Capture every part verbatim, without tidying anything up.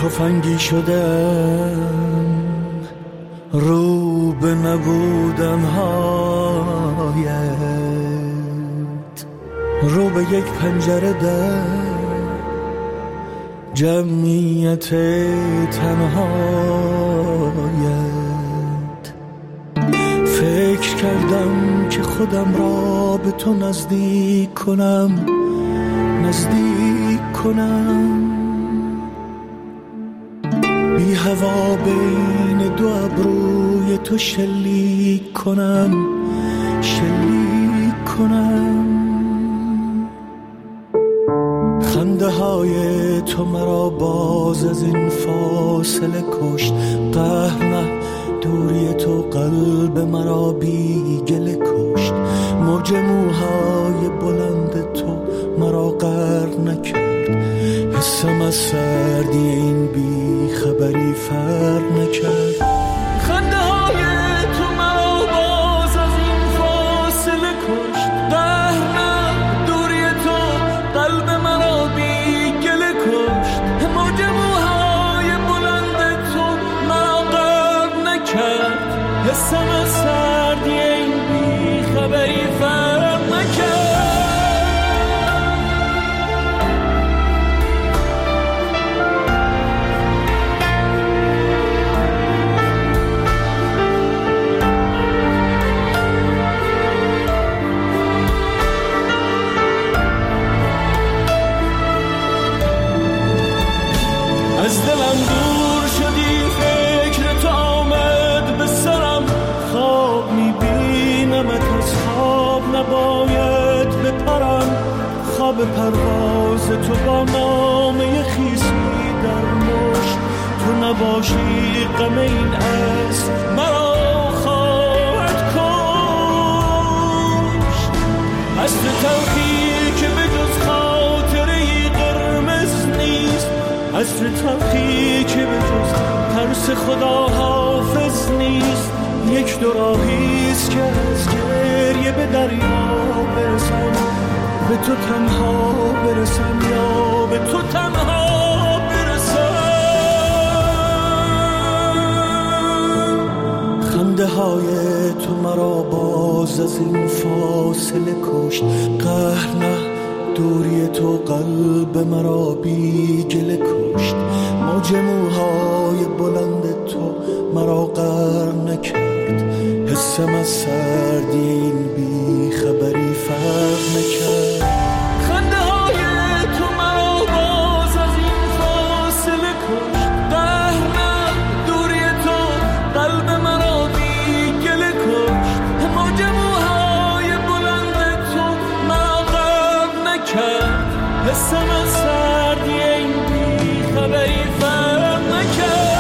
تفنگی شدم رو به نبودن هایت، رو به یک پنجره در جمعیت تنهایت. فکر کردم که خودم را به تو نزدیک کنم، نزدیک کنم، بی هوا بین دو ابروی تو شلیک کنم، شلیک کنم. خنده های تو مرا باز از این فاصله کشت، قهر نه دوری تو قلب مرا بی گله کشت. موج موهای بلند تو مرا غرق نکرد، حسم از سردی این بی خبری فرق نکرد. خنده های تو مرا باز از این فاصله کشت، قهر نه دوری تو قلب مرا بی گله کشت. موج موهای بلند تو مرا غرق نکرد، حسم از سردی این بی خبری فرق نکرد. از دلم دور شدی، فکر تو آمد به سرم، خواب میبینمت از خواب نباید بپرم. خواب پرواز تو با نامه خیسی در مشت، تو نباشی غم این اسب مرا خواهد کشت. از تو تلخی که به جز خاطره‌ای قرمز نیست، از تو تلخی که به جز ترس خدا حافظ نیست. یک دو راهیست که از گریه به دریا برسم، به تو تنها برسم یا به تو تنها برسم. خنده های تو مرا باز از این فاصله کشت، قهر نه دوری تو قلب مرا بی گله کشت. موج موهای بلند تو مرا غرق نکرد، حسم از سردی این بی خبری فرق نکرد. خنده های تو مرا باز از این فاصله کشت، قهر نه دوری تو قلب مرا بی گله کشت. موج موهای بلند تو مرا غرق نکرد، حسم از سردی این بی خبری فرق نکرد.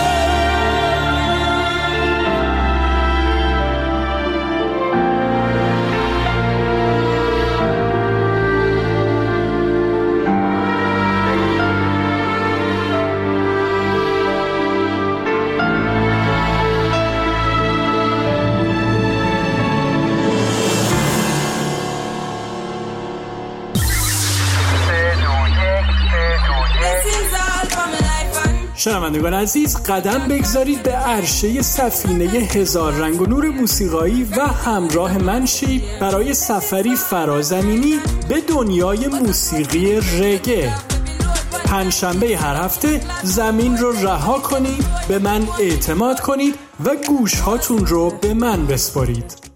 شنوندگان عزیز، قدم بگذارید به عرشه سفینه هزار رنگ و نور موسیقایی و همراه من شید برای سفری فرازمینی به دنیای موسیقی رگه. پنجشنبه هر هفته زمین رو رها کنید، به من اعتماد کنید و گوش هاتون رو به من بسپارید.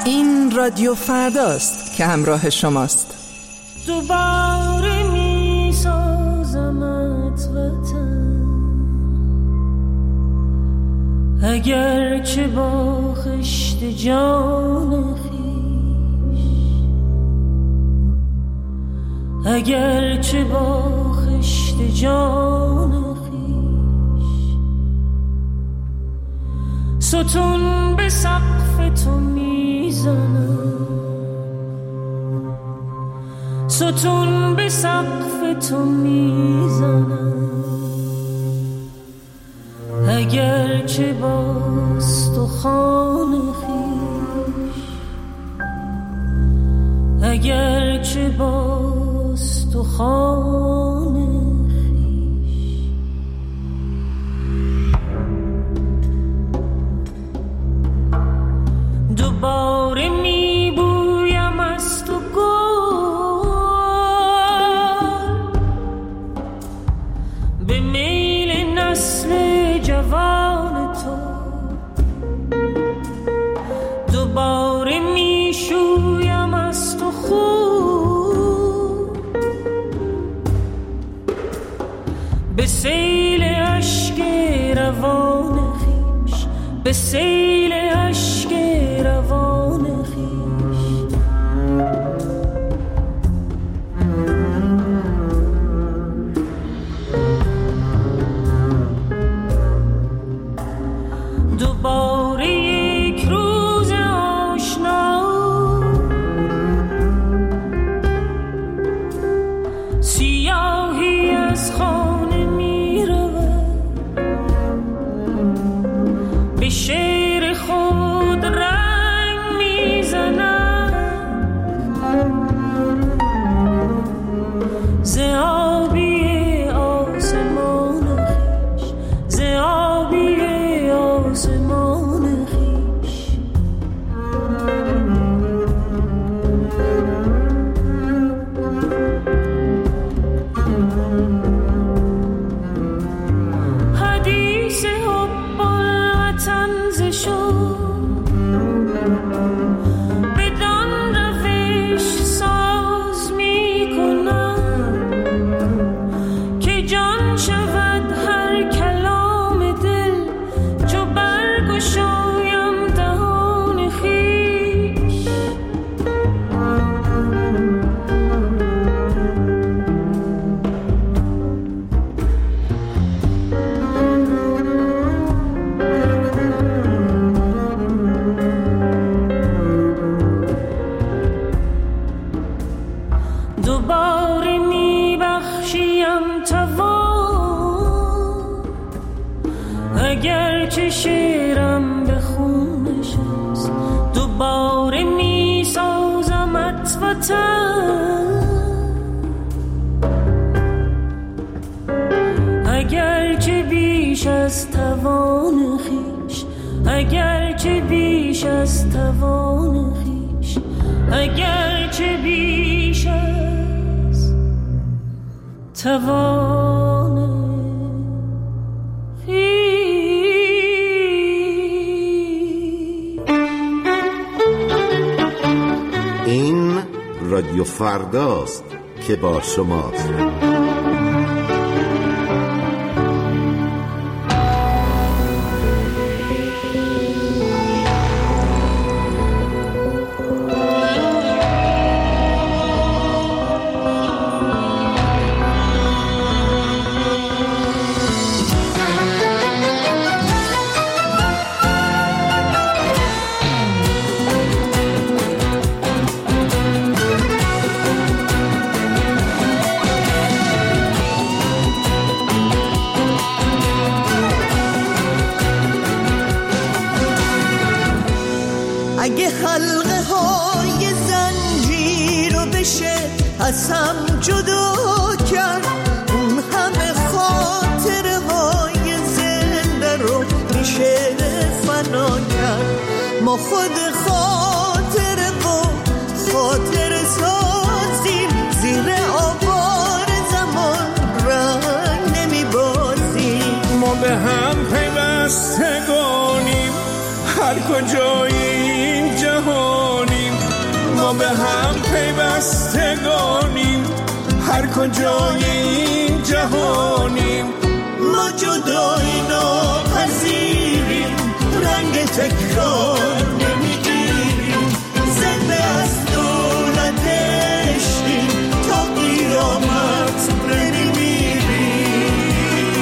این رادیو فرداست که همراه شماست. دوباره می سازمت وطن، اگر چه با خشت جان خویش، اگر چه با خشت جان خویش، ستون به سقف تو میزنم، ستون به سقف تو میزنم، اگر چه با استخوان خویش، اگر چه با استخوان خویش. دوباره میبویم از تو گل به میل نسل جوان تو، دوباره میشویم از تو خون به سیل اشک روان خویش، به سیل اشک روان خویش. دوباره یک روز آشنا، سیاهی از خانه می رود، به شعر خود رنگ می زند، ز آبی آسمان خویش، ز آبی آسمان خویش. حدیث حب الوطن ز شد بدان روش ساز می کنم که جان شود هر کلام دل چو برگشایم دهان خویش. دوباره می بخشیم توان، اگر چه شعرم به خون نشست، دوباره می سازمت وطن، اگر چه بیش از توان خویش، اگر چه بیش از توان خویش، اگر چه بیش از توان خویش. این رادیو فرداست که با شماست. اگه حلقه های زنجیر رو بشه از هم جدا کرد، اون همه خاطره های زنده رو میشه فنا کرد. ما خود خاطره و خاطره سازیم، زیر آوار زمان رنگ نمیبازیم. ما به هم پیوستگانیم هر کجای این جهان، ما به هم پیوستگانیم، هر کجای این جهانیم. ما جدایی ناپذیریم، رنگ تکرار نمیگیریم. زنده از دولت عشقیم، تا قیامت نمیمیریم.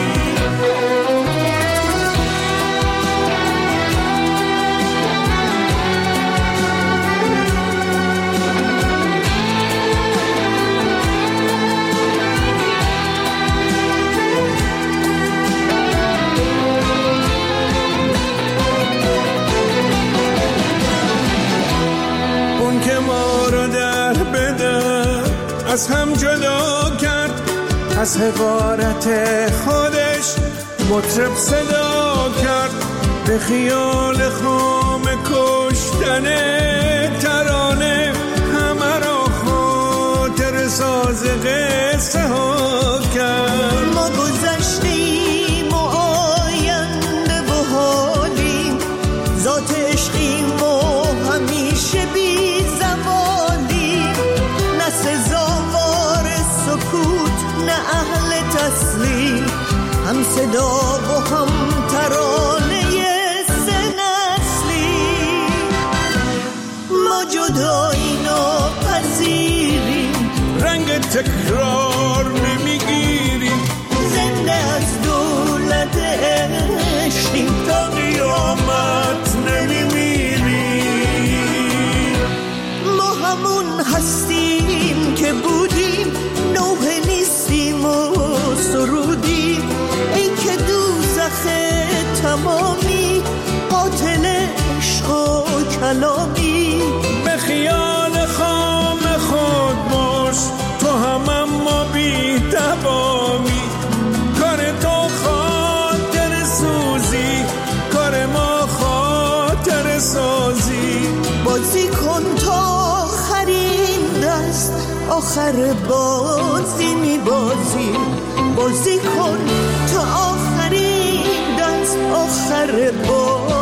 از هم جدا کرد، از حقارت خودش مطرب صدا کرد. به خیال خام کشتن ترانه همه را خاطر ساز قصه ها کرد. ما گذشتیم و آینده و حالیم، ذات عشقیم و همیشه بی زوالیم. نه سزاوار سکوت نه اهل تسلیم، هم صدا و هم ترانه سه نسلیم. ما جدایی ناپذیریم، رنگ تکرار نمیگیریم. زنده از دولت عشقیم، تا قیامت نمیمیریم. ما همون هستیم که بودیم، نوح نیستیم و سرودیم. ای که دوزخ تمامی، قاتل عشق و کلامی. به خیال خام خود باش، تو هم اما بی تمامی. کار تو خاطر سوزی، کار ما خاطر سازی. بازی کن تا آخرین دست، آخر بازی می بازی. بازی کن تا آخرین دست، آخر بازی